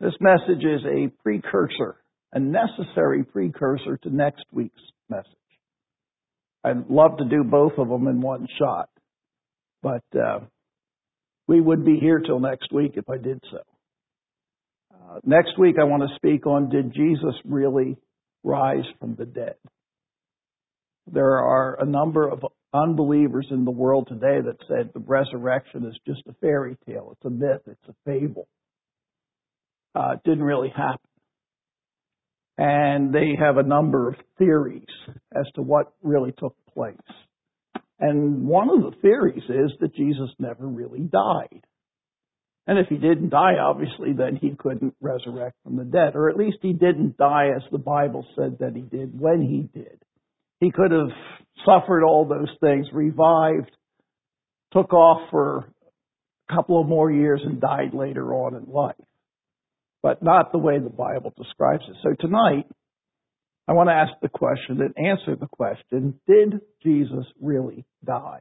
This message is a precursor, a necessary precursor to next week's message. I'd love to do both of them in one shot, but we would be here till next week if I did so. Next week I want to speak on, did Jesus really rise from the dead? There are a number of unbelievers in the world today that said the resurrection is just a fairy tale. It's a myth. It's a fable. It didn't really happen. And they have a number of theories as to what really took place. And one of the theories is that Jesus never really died. And if he didn't die, obviously, then he couldn't resurrect from the dead. Or at least he didn't die as the Bible said that he did when he did. He could have suffered all those things, revived, took off for a couple of more years and died later on in life. But not the way the Bible describes it. So tonight, I want to ask the question and answer the question, did Jesus really die?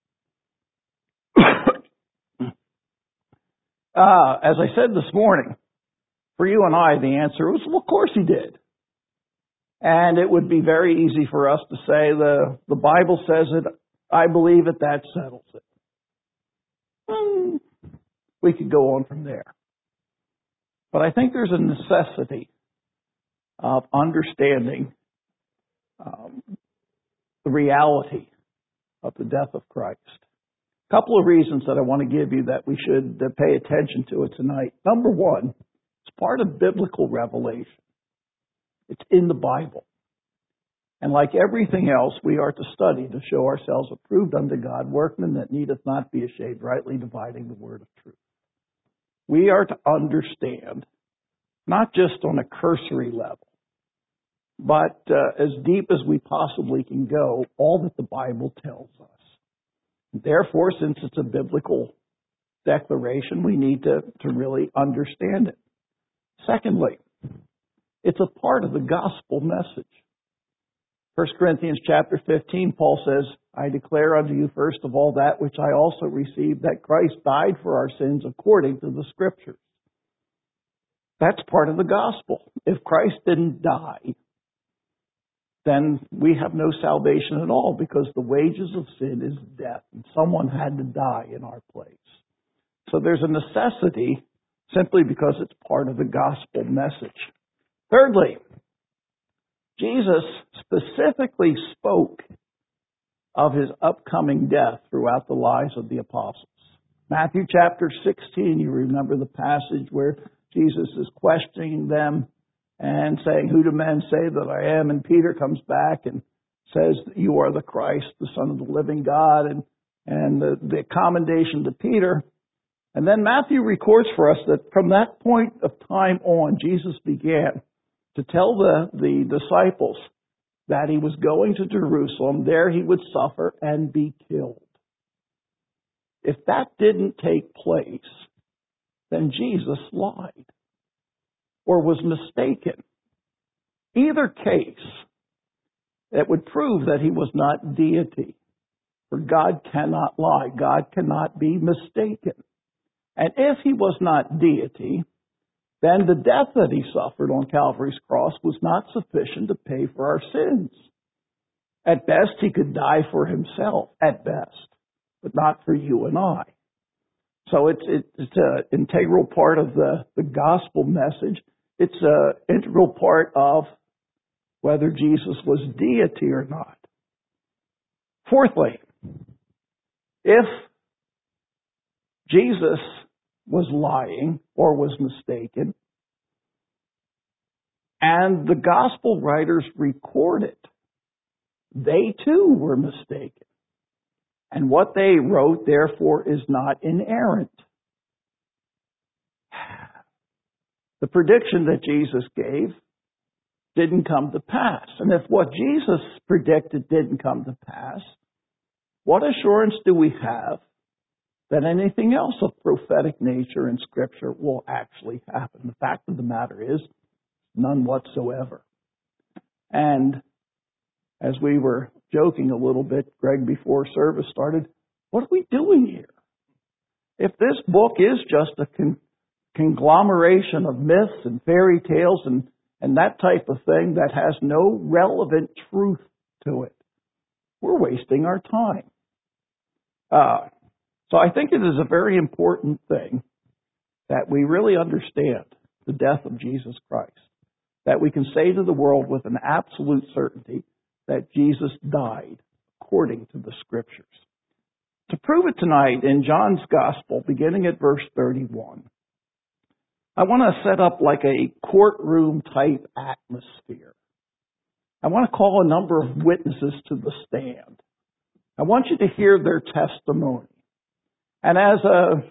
As I said this morning, for you and I, the answer was, well, of course he did. And it would be very easy for us to say, the Bible says it, I believe it, that settles it. We could go on from there. But I think there's a necessity of understanding the reality of the death of Christ. A couple of reasons that I want to give you that we should pay attention to it tonight. Number one, it's part of biblical revelation. It's in the Bible. And like everything else, we are to study to show ourselves approved unto God, workmen that needeth not be ashamed, rightly dividing the word of truth. We are to understand, not just on a cursory level, but as deep as we possibly can go, all that the Bible tells us. Therefore, since it's a biblical declaration, we need to really understand it. Secondly, it's a part of the gospel message. 1 Corinthians chapter 15, Paul says, I declare unto you first of all that which I also received, that Christ died for our sins according to the Scriptures. That's part of the gospel. If Christ didn't die, then we have no salvation at all, because the wages of sin is death, and someone had to die in our place. So there's a necessity simply because it's part of the gospel message. Thirdly, Jesus specifically spoke of his upcoming death throughout the lives of the apostles. Matthew chapter 16, you remember the passage where Jesus is questioning them and saying, who do men say that I am? And Peter comes back and says that you are the Christ, the Son of the living God, and the commendation to Peter. And then Matthew records for us that from that point of time on, Jesus began to tell the disciples that he was going to Jerusalem. There he would suffer and be killed. If that didn't take place, then Jesus lied or was mistaken. Either case, it would prove that he was not deity. For God cannot lie. God cannot be mistaken. And if he was not deity, then the death that he suffered on Calvary's cross was not sufficient to pay for our sins. At best, he could die for himself, at best, but not for you and I. So it's an integral part of the gospel message. It's an integral part of whether Jesus was deity or not. Fourthly, if Jesus was lying or was mistaken, and the gospel writers record it, they too were mistaken. And what they wrote, therefore, is not inerrant. The prediction that Jesus gave didn't come to pass. And if what Jesus predicted didn't come to pass, what assurance do we have that anything else of prophetic nature in Scripture will actually happen? The fact of the matter is, none whatsoever. And as we were joking a little bit, Greg, before service started, what are we doing here? If this book is just a conglomeration of myths and fairy tales and that type of thing that has no relevant truth to it. We're wasting our time. So I think it is a very important thing that we really understand the death of Jesus Christ, that we can say to the world with an absolute certainty that Jesus died according to the Scriptures. To prove it tonight, in John's Gospel, beginning at verse 31, I want to set up like a courtroom type atmosphere. I want to call a number of witnesses to the stand. I want you to hear their testimony. And as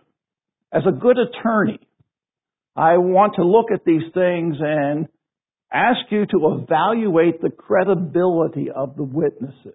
a good attorney, I want to look at these things and ask you to evaluate the credibility of the witnesses.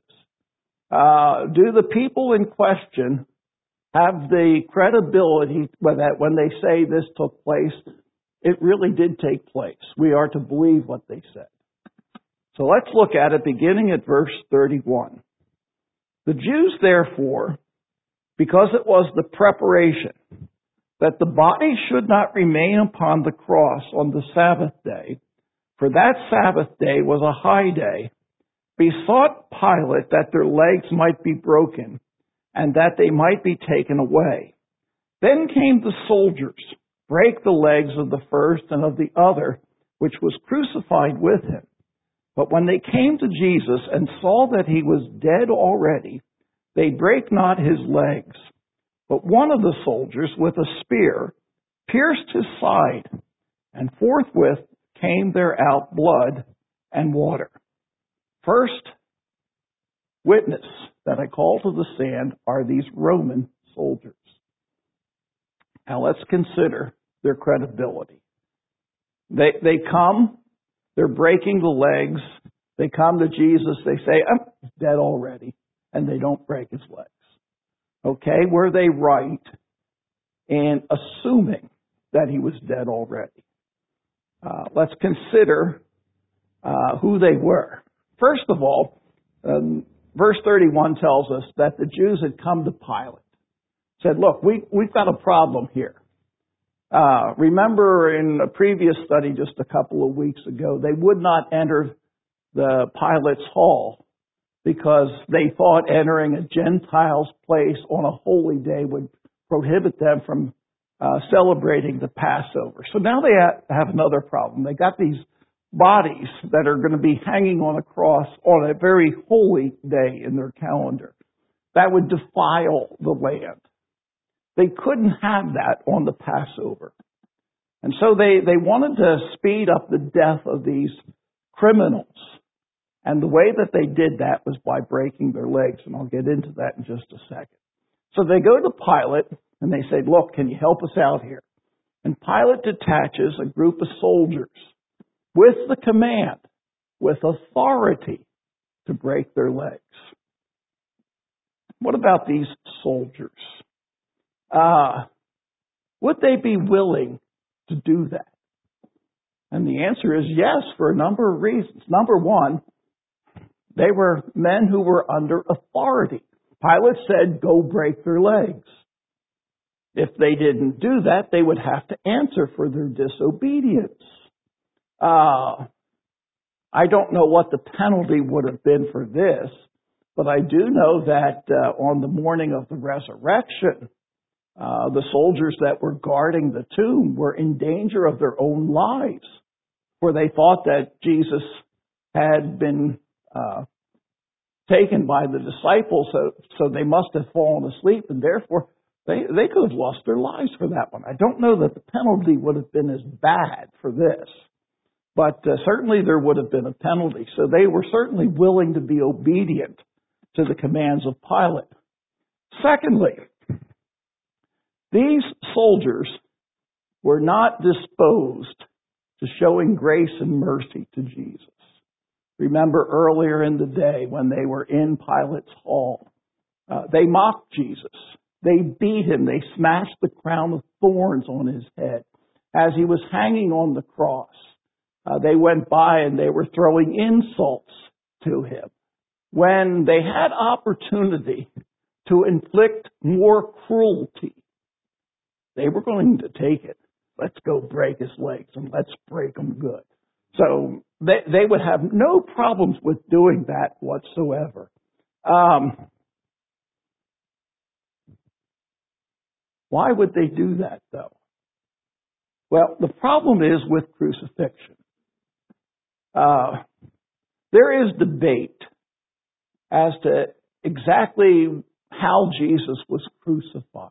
Do the people in question have the credibility that when they say this took place, it really did take place? We are to believe what they said. So let's look at it beginning at verse 31. The Jews, therefore, because it was the preparation that the body should not remain upon the cross on the Sabbath day, for that Sabbath day was a high day, besought Pilate that their legs might be broken and that they might be taken away. Then came the soldiers, brake the legs of the first and of the other, which was crucified with him. But when they came to Jesus and saw that he was dead already, they brake not his legs. But one of the soldiers with a spear pierced his side, and forthwith came there out blood and water. First witness that I call to the stand are these Roman soldiers. Now let's consider their credibility. They come, they're breaking the legs, they come to Jesus, they say, I'm dead already, and they don't break his legs. Okay, were they right in assuming that he was dead already? Let's consider who they were. First of all, verse 31 tells us that the Jews had come to Pilate, said, look, we've got a problem here. Remember in a previous study just a couple of weeks ago, they would not enter the Pilate's hall because they thought entering a Gentile's place on a holy day would prohibit them from celebrating the Passover. So now they have another problem. They got these bodies that are going to be hanging on a cross on a very holy day in their calendar. That would defile the land. They couldn't have that on the Passover. And so they wanted to speed up the death of these criminals. And the way that they did that was by breaking their legs. And I'll get into that in just a second. So they go to Pilate and they say, look, can you help us out here? And Pilate detaches a group of soldiers with the command, with authority, to break their legs. What about these soldiers? Would they be willing to do that? And the answer is yes, for a number of reasons. Number one, they were men who were under authority. Pilate said, go break their legs. If they didn't do that, they would have to answer for their disobedience. I don't know what the penalty would have been for this, but I do know that on the morning of the resurrection, the soldiers that were guarding the tomb were in danger of their own lives, for they thought that Jesus had been taken by the disciples, so they must have fallen asleep, and therefore they could have lost their lives for that one. I don't know that the penalty would have been as bad for this, but certainly there would have been a penalty. So they were certainly willing to be obedient to the commands of Pilate. Secondly, these soldiers were not disposed to showing grace and mercy to Jesus. Remember earlier in the day when they were in Pilate's hall, they mocked Jesus. They beat him. They smashed the crown of thorns on his head as he was hanging on the cross. They went by and they were throwing insults to him. When they had opportunity to inflict more cruelty, they were going to take it. let's go break his legs and let's break them good. So they would have no problems with doing that whatsoever. Why would they do that, though? Well, the problem is with crucifixion. There is debate as to exactly how Jesus was crucified.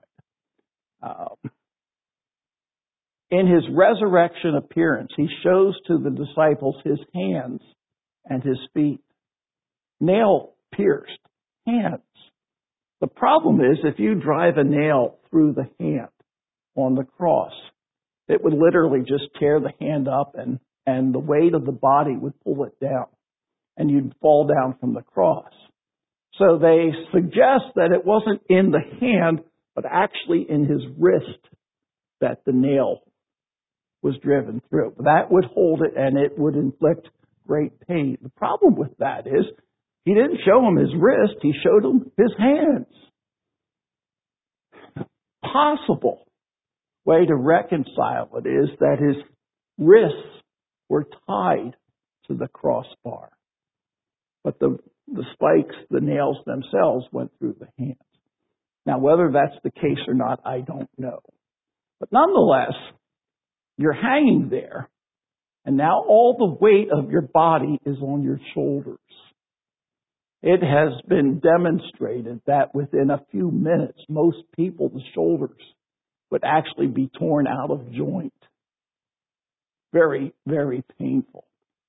In his resurrection appearance, he shows to the disciples his hands and his feet. Nail-pierced hands. The problem is if you drive a nail through the hand on the cross, it would literally just tear the hand up and the weight of the body would pull it down and you'd fall down from the cross. So they suggest that it wasn't in the hand, but actually in his wrist that the nail was driven through. That would hold it and it would inflict great pain. The problem with that is he didn't show him his wrist, he showed him his hands. Possible way to reconcile it is that his wrists were tied to the crossbar. But the spikes, the nails themselves went through the hands. Now, whether that's the case or not, I don't know. But nonetheless, you're hanging there, and now all the weight of your body is on your shoulders. It has been demonstrated that within a few minutes, most people, the shoulders would actually be torn out of joint. Very, very painful.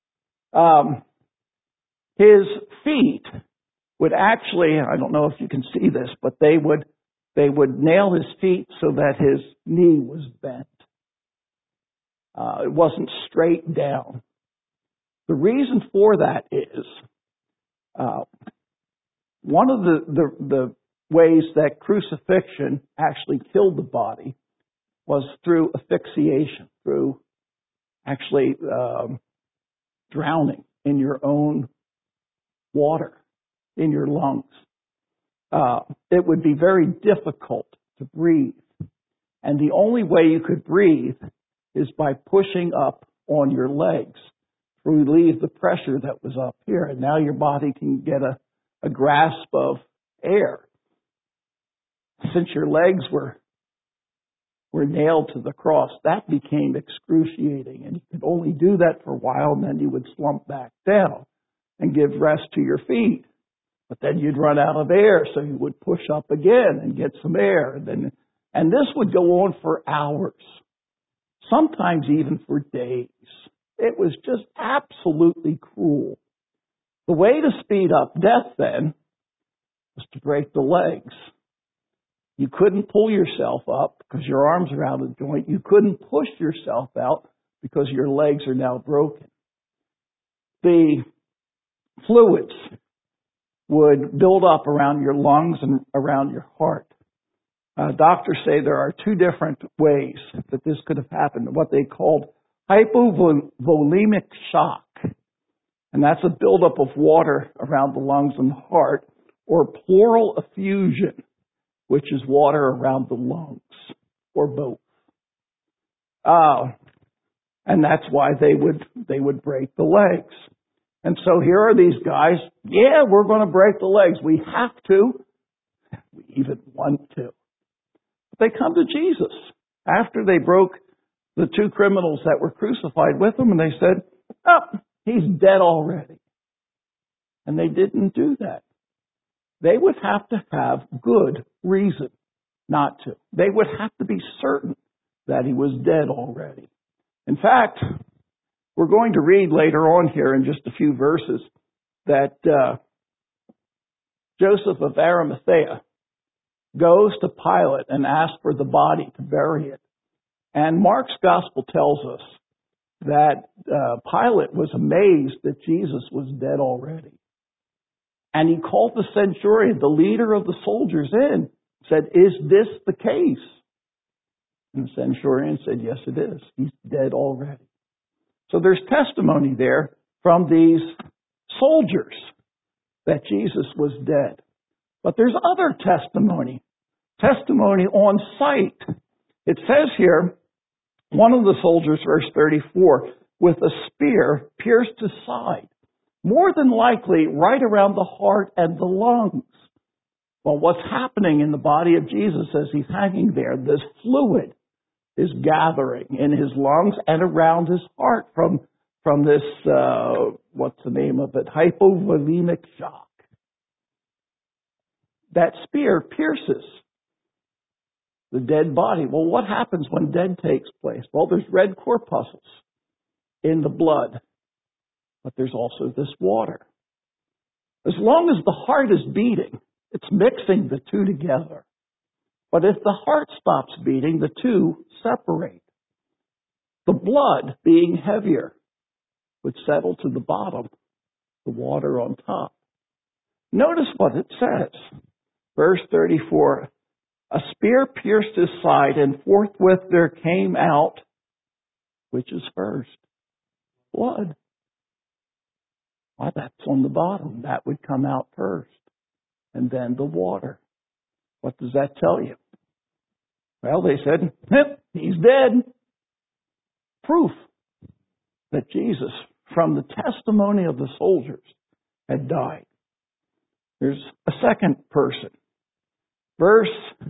His feet would actually, I don't know if you can see this, but they would nail his feet so that his knee was bent. It wasn't straight down. The reason for that is one of the ways that crucifixion actually killed the body was through asphyxiation, through actually drowning in your own water, in your lungs. It would be very difficult to breathe. And the only way you could breathe is by pushing up on your legs to relieve the pressure that was up here. And now your body can get a grasp of air. Since your legs were nailed to the cross, that became excruciating. And you could only do that for a while, and then you would slump back down and give rest to your feet. But then you'd run out of air, so you would push up again and get some air. And this would go on for hours, sometimes even for days. It was just absolutely cruel. The way to speed up death then was to break the legs. You couldn't pull yourself up because your arms are out of joint. You couldn't push yourself out because your legs are now broken. The fluids would build up around your lungs and around your heart. Doctors say there are two different ways that this could have happened, what they called hypovolemic shock. And that's a buildup of water around the lungs and the heart, or pleural effusion, which is water around the lungs, or both. And that's why they would break the legs. And so here are these guys, yeah, we're going to break the legs. We have to. We even want to. But they come to Jesus after they broke the two criminals that were crucified with him, and they said, oh, he's dead already. And they didn't do that. They would have to have good reason not to. They would have to be certain that he was dead already. In fact, we're going to read later on here in just a few verses that Joseph of Arimathea goes to Pilate and asks for the body to bury it. And Mark's gospel tells us that Pilate was amazed that Jesus was dead already. And he called the centurion, the leader of the soldiers, in, said, is this the case? And the centurion said, yes, it is. He's dead already. So there's testimony there from these soldiers that Jesus was dead. But there's other testimony on site. It says here One of the soldiers, verse 34, with a spear pierced his side, more than likely right around the heart and the lungs. Well, what's happening in the body of Jesus as he's hanging there? This fluid is gathering in his lungs and around his heart from this, what's the name of it? Hypovolemic shock. That spear pierces the dead body. Well, what happens when death takes place? Well, there's red corpuscles in the blood, but there's also this water. As long as the heart is beating, it's mixing the two together. But if the heart stops beating, the two separate. The blood, being heavier, would settle to the bottom, the water on top. Notice what it says. Verse 34, a spear pierced his side, and forthwith there came out, which is first? Blood. Well, that's on the bottom. That would come out first. And then the water. What does that tell you? Well, they said, he's dead. Proof that Jesus, from the testimony of the soldiers, had died. There's a second person. Verse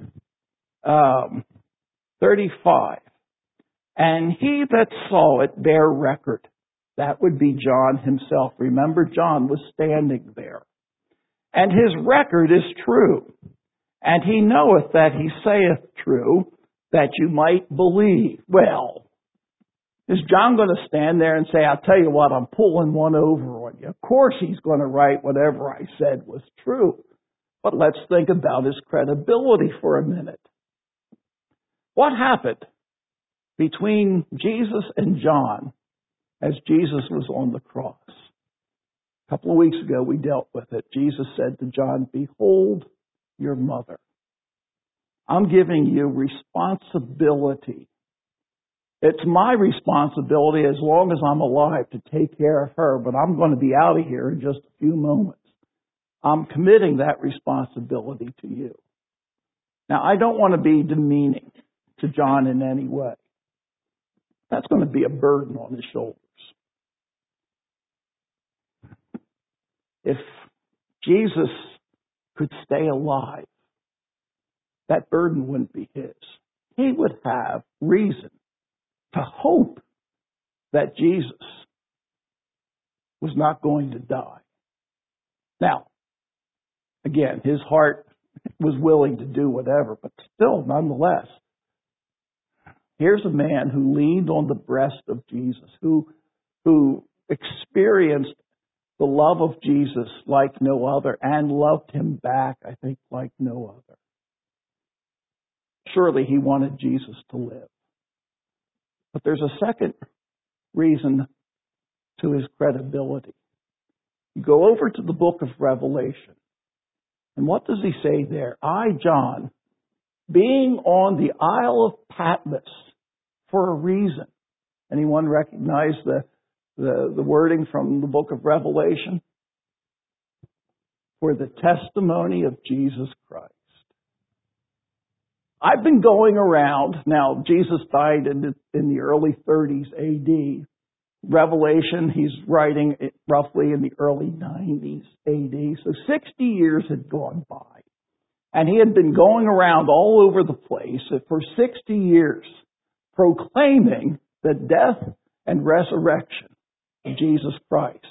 35. And he that saw it bare record. That would be John himself. Remember, John was standing there. And his record is true. And he knoweth that he saith true, that you might believe. Well, is John going to stand there and say, I'll tell you what, I'm pulling one over on you? Of course he's going to write whatever I said was true. But let's think about his credibility for a minute. What happened between Jesus and John as Jesus was on the cross? A couple of weeks ago we dealt with it. Jesus said to John, behold your mother. I'm giving you responsibility. It's my responsibility as long as I'm alive to take care of her, but I'm going to be out of here in just a few moments. I'm committing that responsibility to you. Now, I don't want to be demeaning to John in any way. That's going to be a burden on his shoulders. If Jesus could stay alive, that burden wouldn't be his. He would have reason to hope that Jesus was not going to die. Now, again, his heart was willing to do whatever, but still, nonetheless, here's a man who leaned on the breast of Jesus, who experienced the love of Jesus like no other and loved him back, I think, like no other. Surely he wanted Jesus to live. But there's a second reason to his credibility. You go over to the book of Revelation, and what does he say there? I, John, being on the Isle of Patmos for a reason. Anyone recognize the wording from the book of Revelation? For the testimony of Jesus Christ. I've been going around, now Jesus died in the early 30s AD. Revelation, he's writing it roughly in the early 90s AD. So 60 years had gone by. And he had been going around all over the place for 60 years, proclaiming the death and resurrection of Jesus Christ.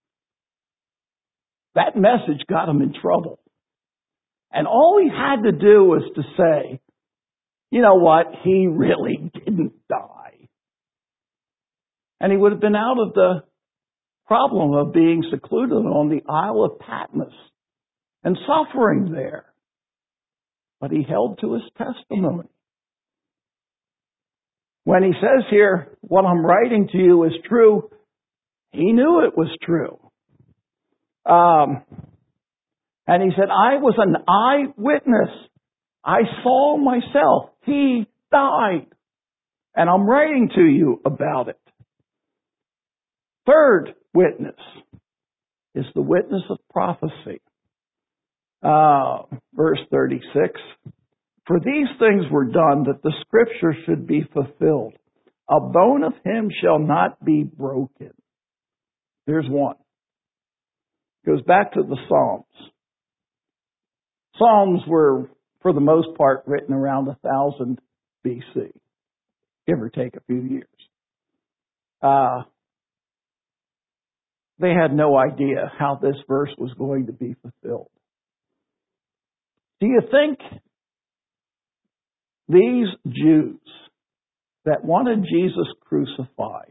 That message got him in trouble. And all he had to do was to say, you know what, he really didn't die. And he would have been out of the problem of being secluded on the Isle of Patmos and suffering there. But he held to his testimony. When he says here, what I'm writing to you is true, he knew it was true. And he said, I was an eyewitness. I saw myself. He died. And I'm writing to you about it. Third witness is the witness of prophecy. Verse 36. For these things were done that the scripture should be fulfilled. A bone of him shall not be broken. There's one. Goes back to the Psalms. Psalms were, for the most part, written around 1000 BC, give or take a few years. They had no idea how this verse was going to be fulfilled. Do you think these Jews that wanted Jesus crucified,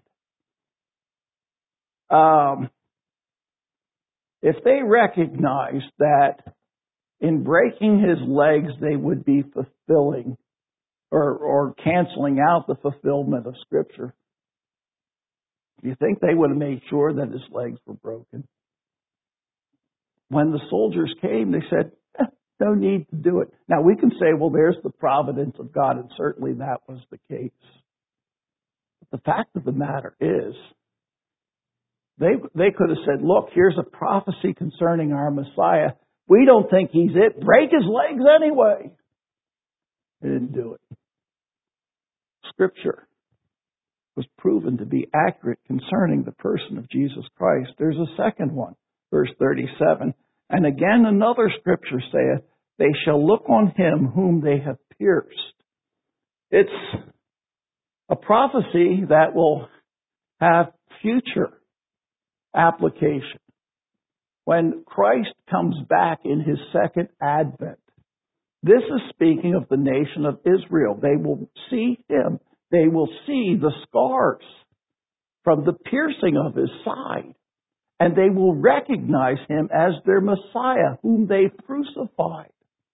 if they recognized that in breaking his legs they would be fulfilling or canceling out the fulfillment of Scripture, do you think they would have made sure that his legs were broken? When the soldiers came, they said, no need to do it. Now, we can say, well, there's the providence of God, and certainly that was the case. But the fact of the matter is, they could have said, look, here's a prophecy concerning our Messiah. We don't think he's it. Break his legs anyway. They didn't do it. Scripture was proven to be accurate concerning the person of Jesus Christ. There's a second one, verse 37. And again another scripture saith, they shall look on him whom they have pierced. It's a prophecy that will have future application. When Christ comes back in his second advent, this is speaking of the nation of Israel. They will see him. They will see the scars from the piercing of his side. And they will recognize him as their Messiah, whom they crucified.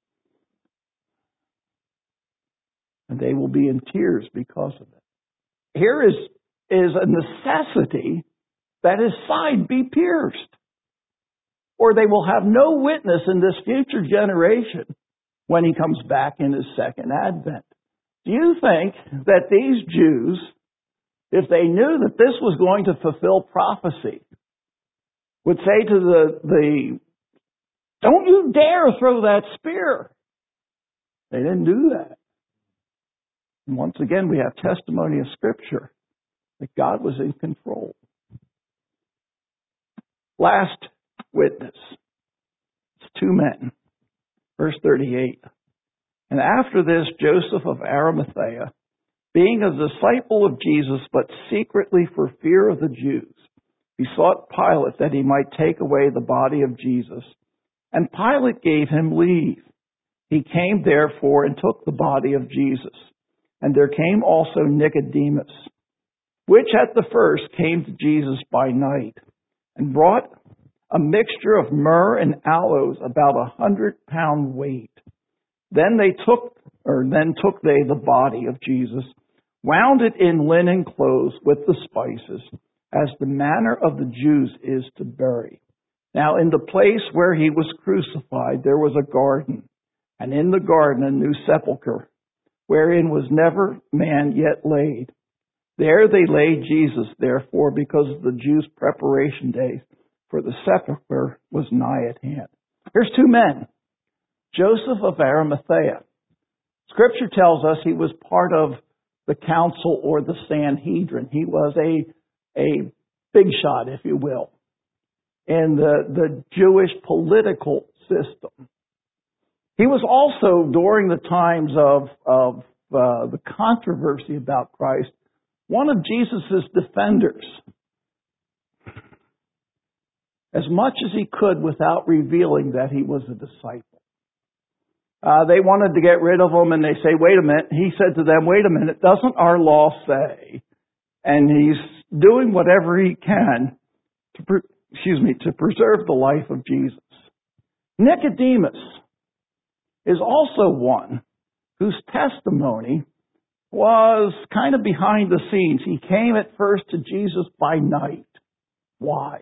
And they will be in tears because of it. Here is a necessity that his side be pierced, or they will have no witness in this future generation when he comes back in his second advent. Do you think that these Jews, if they knew that this was going to fulfill prophecy, would say to the don't you dare throw that spear? They didn't do that. And once again, we have testimony of Scripture that God was in control. Last witness. It's two men. Verse 38. And after this, Joseph of Arimathea, being a disciple of Jesus, but secretly for fear of the Jews, besought Pilate that he might take away the body of Jesus. And Pilate gave him leave. He came therefore and took the body of Jesus. And there came also Nicodemus, which at the first came to Jesus by night, and brought a mixture of myrrh and aloes, about 100-pound weight. Then took they the body of Jesus, wound it in linen clothes with the spices, as the manner of the Jews is to bury. Now in the place where he was crucified there was a garden, and in the garden a new sepulchre, wherein was never man yet laid. There they laid Jesus, therefore, because of the Jews' preparation day, for the sepulchre was nigh at hand. Here's two men. Joseph of Arimathea. Scripture tells us he was part of the council or the Sanhedrin. He was a big shot, if you will, in the Jewish political system. He was also, during the times of the controversy about Christ, one of Jesus' defenders, as much as he could without revealing that he was a disciple. They wanted to get rid of him, and they say, wait a minute. He said to them, wait a minute, doesn't our law say? And he's doing whatever he can to preserve the life of Jesus. Nicodemus is also one whose testimony was kind of behind the scenes. He came at first to Jesus by night. Why?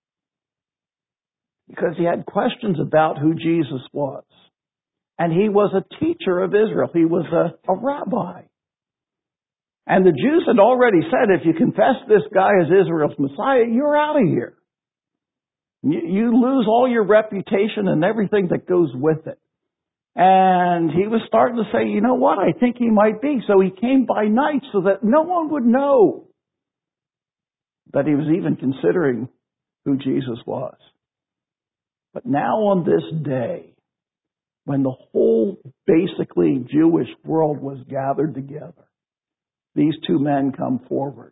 Because he had questions about who Jesus was. And he was a teacher of Israel. He was a rabbi. And the Jews had already said, if you confess this guy as Israel's Messiah, you're out of here. You lose all your reputation and everything that goes with it. And he was starting to say, you know what, I think he might be. So he came by night so that no one would know that he was even considering who Jesus was. But now on this day, when the whole basically Jewish world was gathered together, these two men come forward.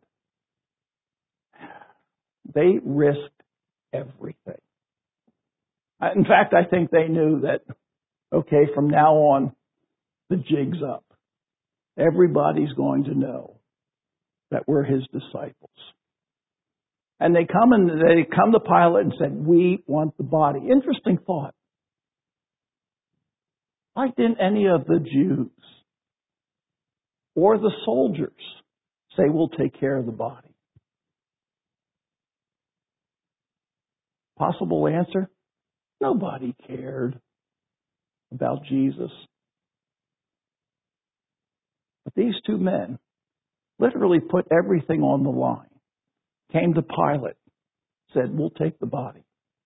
They risked everything. In fact, I think they knew that, okay, from now on, the jig's up. Everybody's going to know that we're his disciples. And they come to Pilate and said, we want the body. Interesting thought. Why didn't any of the Jews or the soldiers say, we'll take care of the body? Possible answer? Nobody cared about Jesus. But these two men literally put everything on the line. Came to Pilate, said, we'll take the body.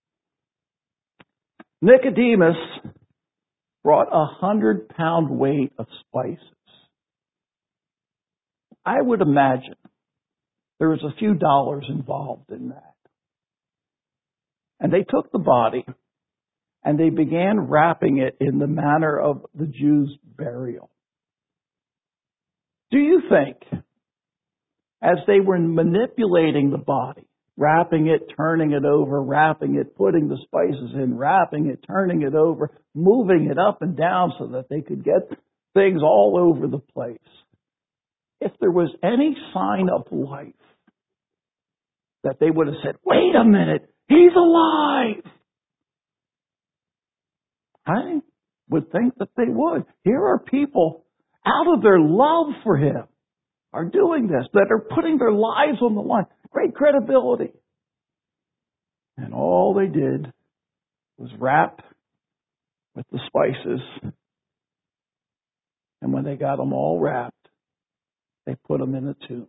Nicodemus brought 100-pound weight of spices. I would imagine there was a few dollars involved in that. And they took the body and they began wrapping it in the manner of the Jews' burial. Do you think, as they were manipulating the body, wrapping it, turning it over, wrapping it, putting the spices in, wrapping it, turning it over, moving it up and down so that they could get things all over the place, if there was any sign of life, that they would have said, wait a minute, he's alive? I would think that they would. Here are people, out of their love for him, are doing this, that are putting their lives on the line. Great credibility. And all they did was wrap with the spices. And when they got them all wrapped, they put him in a tomb.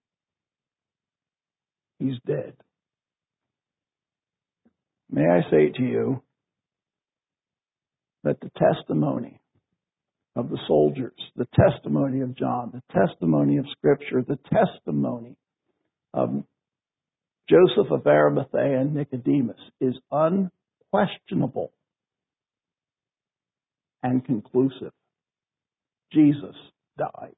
He's dead. May I say to you that the testimony of the soldiers, the testimony of John, the testimony of Scripture, the testimony of Joseph of Arimathea and Nicodemus is unquestionable and conclusive. Jesus died.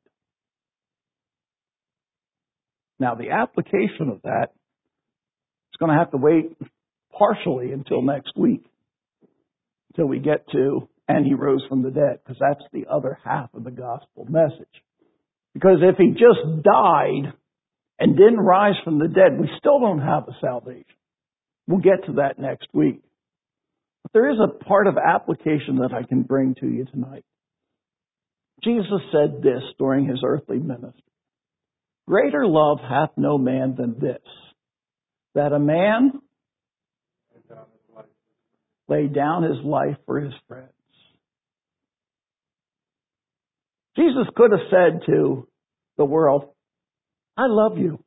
Now, the application of that is going to have to wait partially until next week, until we get to, and he rose from the dead, because that's the other half of the gospel message. Because if he just died and didn't rise from the dead, we still don't have a salvation. We'll get to that next week. But there is a part of application that I can bring to you tonight. Jesus said this during his earthly ministry. Greater love hath no man than this, that a man lay down his life for his friends. Jesus could have said to the world, I love you.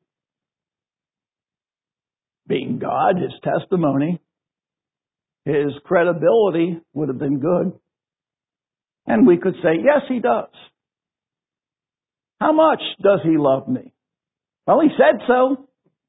Being God, his testimony, his credibility would have been good. And we could say, yes, he does. How much does he love me? Well, he said so.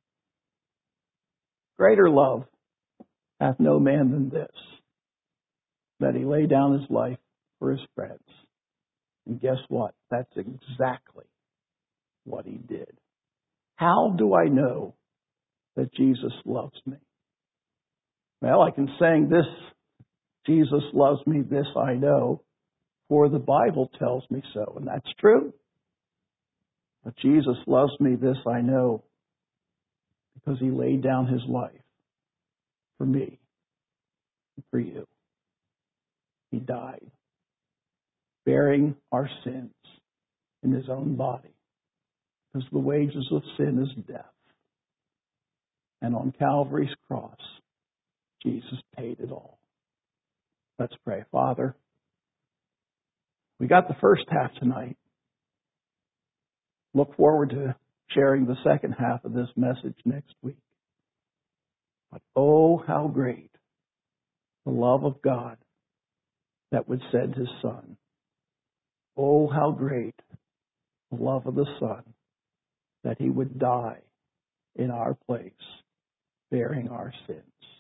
Greater love hath no man than this, that he lay down his life for his friends. And guess what? That's exactly what he did. How do I know that Jesus loves me? Well, I can sing this, Jesus loves me, this I know, for the Bible tells me so, and that's true. But Jesus loves me, this I know, because he laid down his life for me and for you. He died, bearing our sins in his own body, because the wages of sin is death. And on Calvary's cross, Jesus paid it all. Let's pray. Father, we got the first half tonight. Look forward to sharing the second half of this message next week. But oh, how great the love of God that would send his Son. Oh, how great the love of the Son that he would die in our place, bearing our sins.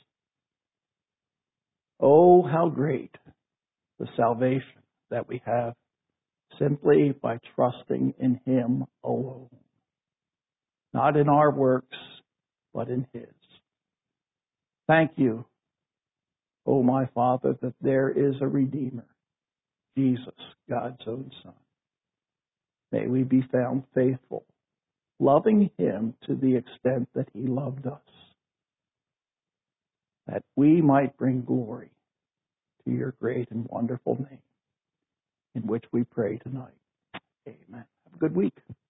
Oh, how great the salvation that we have simply by trusting in him alone. Not in our works, but in his. Thank you, O my Father, that there is a Redeemer, Jesus, God's own Son. May we be found faithful, loving him to the extent that he loved us, that we might bring glory to your great and wonderful name, in which we pray tonight. Amen. Have a good week.